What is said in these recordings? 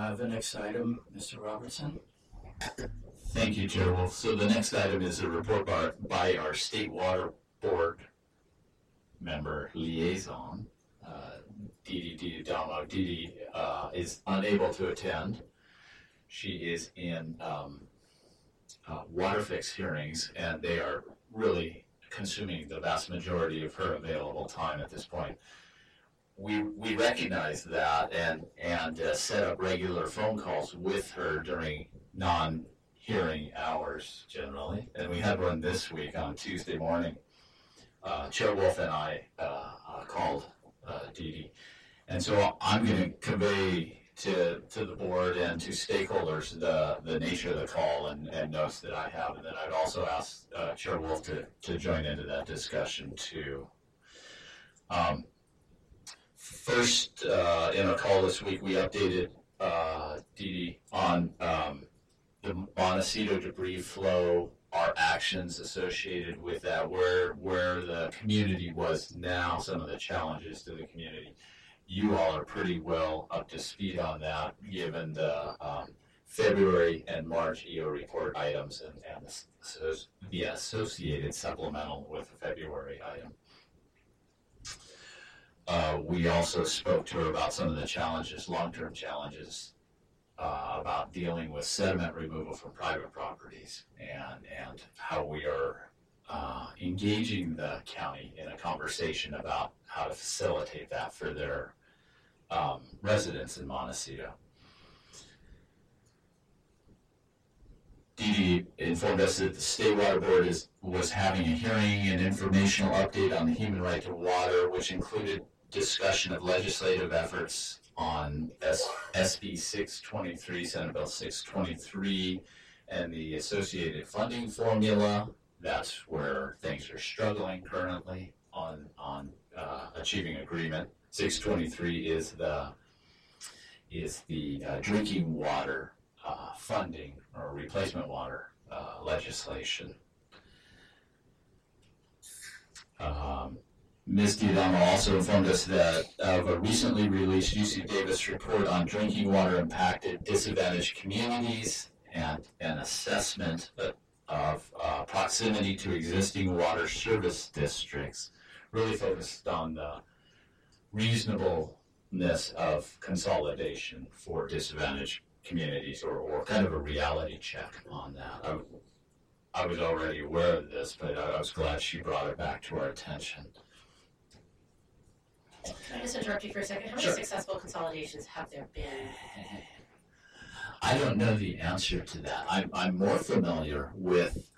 The next item, Mr. Robertson. Thank you, Chair Wolf. So the next item is a report by our State Water Board member liaison, Didi Dalmo. Didi is unable to attend. She is in WaterFix hearings, and they are really consuming the vast majority of her available time at this point. We recognize that and set up regular phone calls with her during non-hearing hours generally, and we had one this week on Tuesday morning. Chair Wolf and I called Didi, and so I'm going to convey to the board and to stakeholders the nature of the call and notes that I have, and then I'd also ask Chair Wolf to join into that discussion too. First, in our call this week, we updated Didi on the Montecito debris flow, our actions associated with that, where the community was now, some of the challenges to the community. You all are pretty well up to speed on that, given the February and March EO report items and the associated supplemental with the February item. We also spoke to her about some of the challenges, long-term challenges, about dealing with sediment removal from private properties and how we are engaging the county in a conversation about how to facilitate that for their residents in Montecito. Didi informed us that the State Water Board was having a hearing and informational update on the human right to water, which included discussion of legislative efforts on SB 623, Senate Bill 623, and the associated funding formula. That's where things are struggling currently on achieving agreement. 623 is the drinking water funding or replacement water legislation. Ms. Didamo also informed us that of a recently released UC Davis report on drinking water impacted disadvantaged communities and an assessment of proximity to existing water service districts, really focused on the reasonableness of consolidation for disadvantaged communities, or kind of a reality check on that. I was already aware of this, but I was glad she brought it back to our attention. Can I just interrupt you for a second? How many successful consolidations have there been? I don't know the answer to that. I'm more familiar with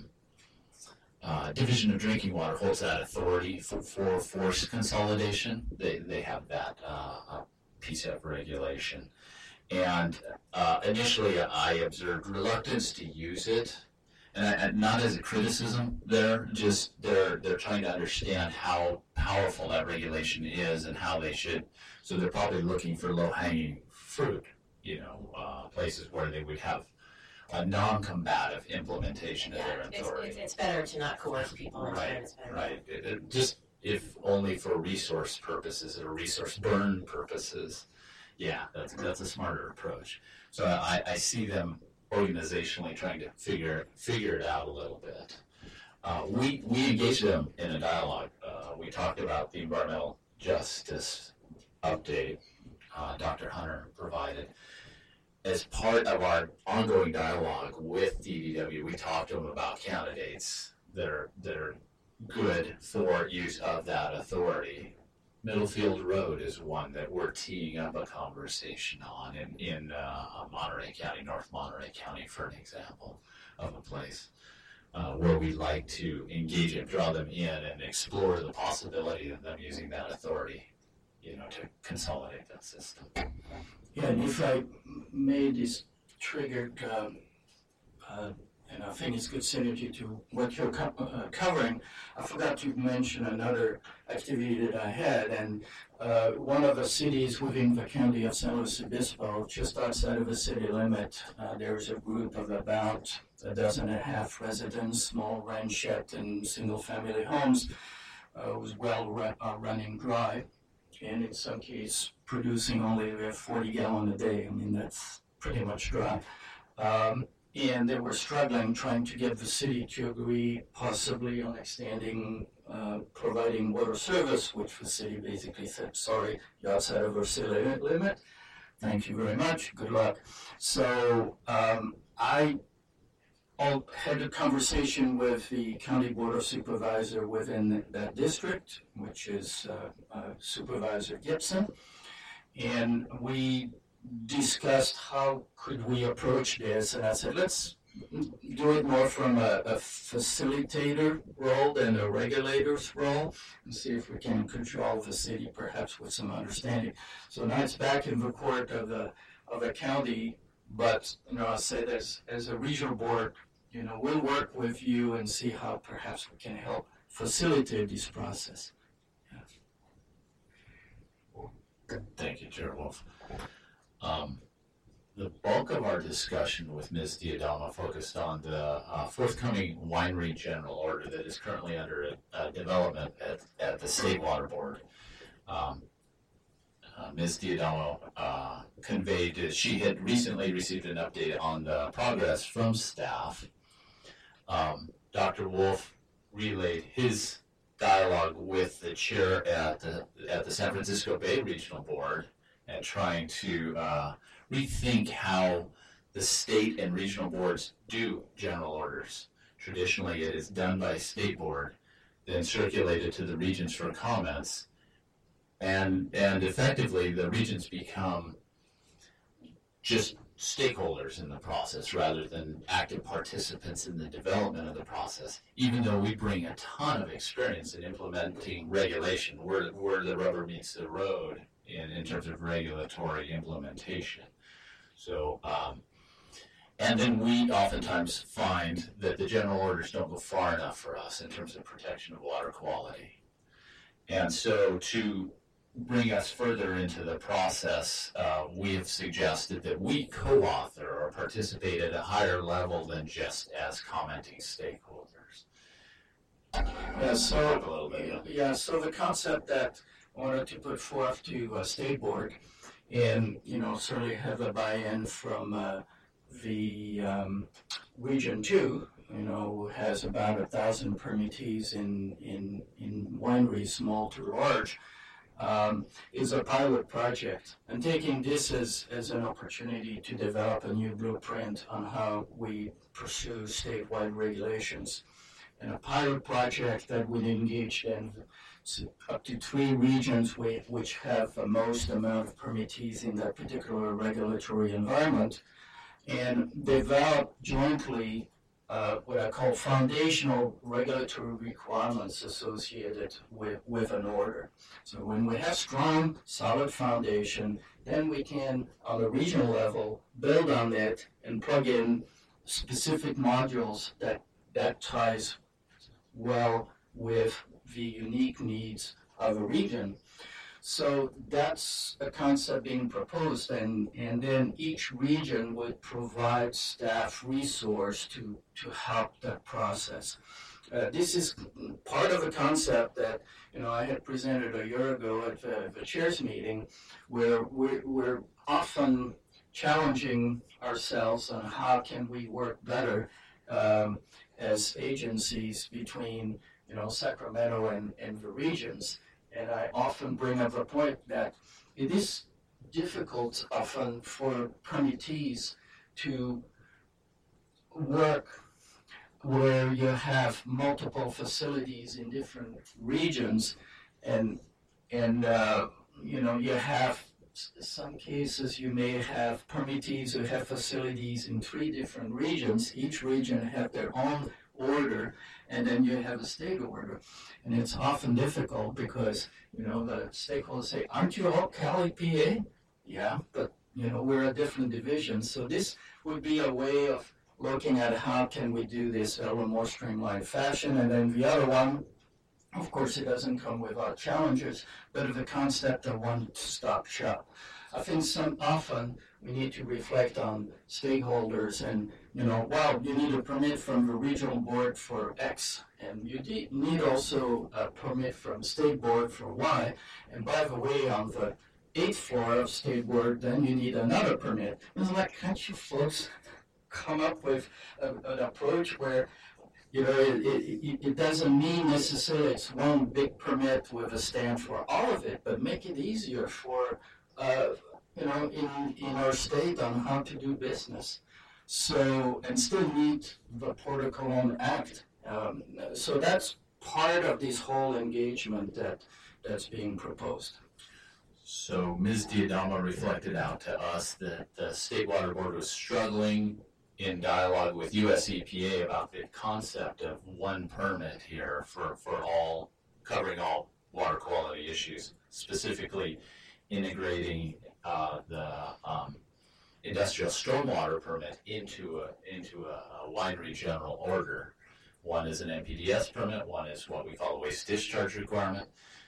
Division of Drinking Water holds that authority for forced consolidation. They have that piece of regulation. And initially I observed reluctance to use it, and not as a criticism there, just they're trying to understand how powerful that regulation is and how they should, so they're probably looking for low-hanging fruit, places where they would have a non-combative implementation of their authority. It's better to not coerce people. Right. Just if only for resource purposes or resource burn purposes. Yeah, that's a smarter approach. So I see them organizationally trying to figure it out a little bit. We engaged them in a dialogue. We talked about the environmental justice update Dr. Hunter provided. As part of our ongoing dialogue with DDW, we talked to them about candidates that are good for use of that authority. Middlefield Road is one that we're teeing up a conversation on in Monterey County, North Monterey County, for an example of a place where we'd like to engage and draw them in and explore the possibility of them using that authority, to consolidate that system. Yeah, and if I may, this triggered, and I think it's good synergy to what you're covering. I forgot to mention another activity that I had, and one of the cities within the county of San Luis Obispo, just outside of the city limit, there's a group of about 12.5 residents, small ranchette and single-family homes, was well running dry. and in some cases producing only 40 gallons a day. I mean, that's pretty much dry. And they were struggling, trying to get the city to agree possibly on extending, providing water service, which the city basically said, sorry, you're outside of our city limit. Thank you very much. Good luck. So I had a conversation with the county board of supervisor within that district, which is Supervisor Gibson, and we discussed how could we approach this, and I said, let's do it more from a facilitator role than a regulator's role, and see if we can control the city perhaps with some understanding. So now it's back in the court of the county, but I said as a regional board, we'll work with you and see how perhaps we can help facilitate this process. Yeah. Thank you, Chair Wolf. The bulk of our discussion with Ms. Diadama focused on the forthcoming winery general order that is currently under development at the State Water Board. Ms. Diadama conveyed that she had recently received an update on the progress from staff. Dr. Wolf relayed his dialogue with the chair at the San Francisco Bay Regional Board and trying to rethink how the state and regional boards do general orders. Traditionally, it is done by state board, then circulated to the regions for comments, and effectively the regions become just stakeholders in the process rather than active participants in the development of the process, even though we bring a ton of experience in implementing regulation where the rubber meets the road in terms of regulatory implementation. So, and then we oftentimes find that the general orders don't go far enough for us in terms of protection of water quality. And so to bring us further into the process, we have suggested that we co-author or participate at a higher level than just as commenting stakeholders. So the concept that I wanted to put forth to State Board and, certainly have a buy-in from the Region 2, who has about 1,000 permittees in wineries, small to large, is a pilot project. And taking this as an opportunity to develop a new blueprint on how we pursue statewide regulations. And a pilot project that would engage in up to 3 regions which have the most amount of permittees in that particular regulatory environment, and develop jointly what I call foundational regulatory requirements associated with an order. So when we have strong, solid foundation, then we can, on a regional level, build on it and plug in specific modules that ties well with the unique needs of a region. So that's a concept being proposed, and then each region would provide staff resource to help that process. This is part of a concept that I had presented a year ago at the chairs meeting, where we're often challenging ourselves on how can we work better as agencies between Sacramento and the regions. And I often bring up the point that it is difficult often for permittees to work where you have multiple facilities in different regions, and you have some cases you may have permittees who have facilities in 3 different regions. Each region have their own order, and then you have a state order. And it's often difficult because, the stakeholders say, aren't you all Cali, PA? Yeah, but, we're a different division. So this would be a way of looking at how can we do this in a little more streamlined fashion. And then the other one, of course, it doesn't come without challenges, but the concept of one-stop shop. I think often we need to reflect on stakeholders and, well, you need a permit from the regional board for X, and you need also a permit from state board for Y. And by the way, on the 8th floor of state board, then you need another permit. It's like, can't you folks come up with an approach where it doesn't mean necessarily it's one big permit with a stamp for all of it, but make it easier for, in our state on how to do business. So, and still meet the Port of Cologne Act. So that's part of this whole engagement that's being proposed. So Ms. Diadama reflected out to us that the State Water Board was struggling in dialogue with US EPA about the concept of one permit here for covering all water quality issues, specifically integrating the industrial stormwater permit into a winery general order. One is an NPDES permit, one is what we call a waste discharge requirement.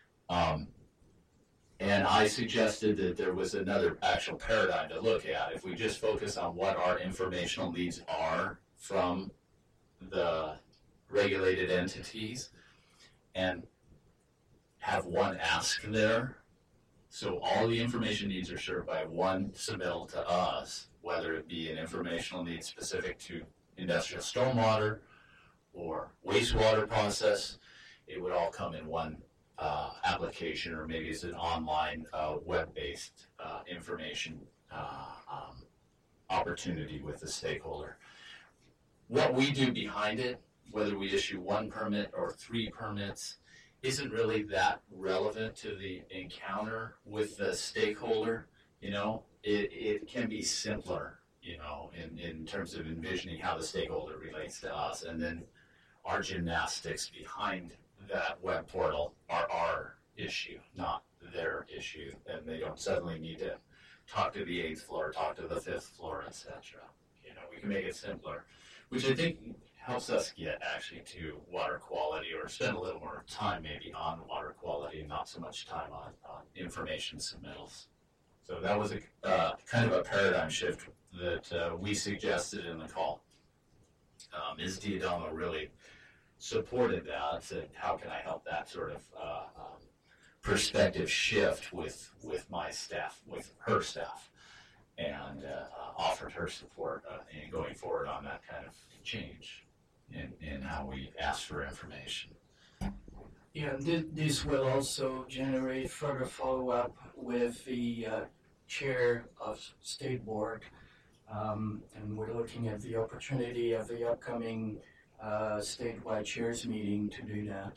And I suggested that there was another actual paradigm to look at. If we just focus on what our informational needs are from the regulated entities and have one ask there, so all the information needs are served by one submittal to us, whether it be an informational need specific to industrial stormwater or wastewater process, it would all come in one application, or maybe it's an online web-based information opportunity with the stakeholder. What we do behind it, whether we issue one permit or 3 permits, isn't really that relevant to the encounter with the stakeholder. It can be simpler, in terms of envisioning how the stakeholder relates to us, and then our gymnastics behind that web portal are our issue, not their issue, and they don't suddenly need to talk to the 8th floor, talk to the 5th floor, etc. We can make it simpler, which I think helps us get actually to water quality, or spend a little more time maybe on water quality and not so much time on information submittals. So that was a kind of a paradigm shift that we suggested in the call. Ms. Diadama really supported that, said, how can I help that sort of perspective shift with my staff, with her staff, and offered her support in going forward on that kind of change in how we ask for information. Yeah, this will also generate further follow-up with the chair of State Board, and we're looking at the opportunity of the upcoming statewide chairs meeting to do that.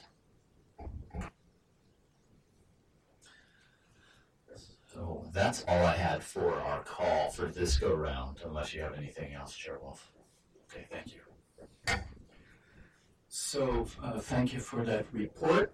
So that's all I had for our call for this go round, unless you have anything else, Chair Wolf. Okay, thank you. So thank you for that report.